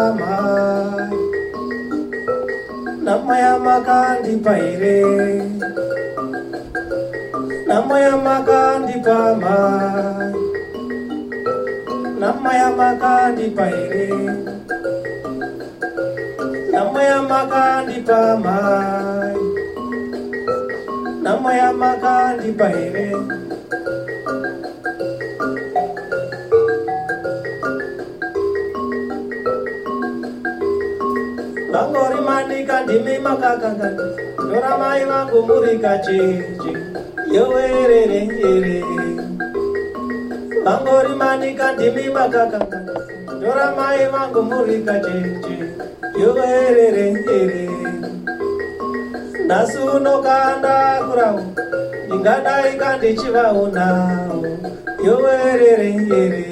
pama namaya makandi paire namaya makandi pama namaya makandi paire namaya makandi pama namaya makandi paire Bangori manika ndimi makakanga Dora mai wangu murika chichi Yo erere ere Bangori manika ndimi makakanga Dora mai wangu murika chichi Yo erere ere Nasuno kanda kurao Ingada ikandi chiva unao Yo erere ere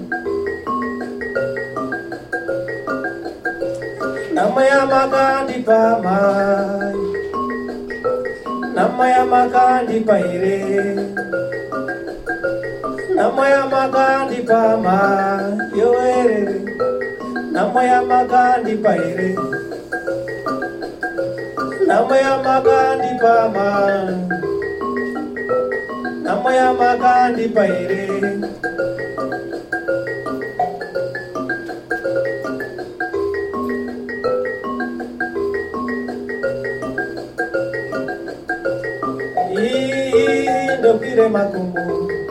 Namaya makandi pamai Namaya makandi paire Namaya makandi pamai Yoere Namaya makandi paire Namaya makandi pamai Namaya makandi paire Pire makumbu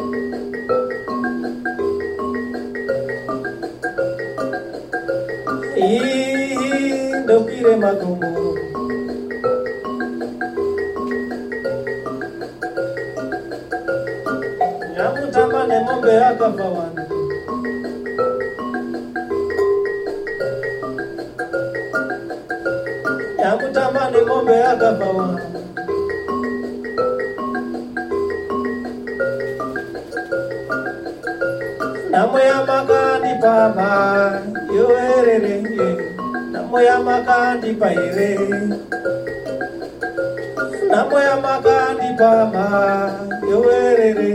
Indo pire makumbu Nyamutamba ne mombe akapawana Nyamutamba ne mombe akapawana Namaya makandi pama, yo erere, namaya makandi paire. Namaya makandi pama, yo erere.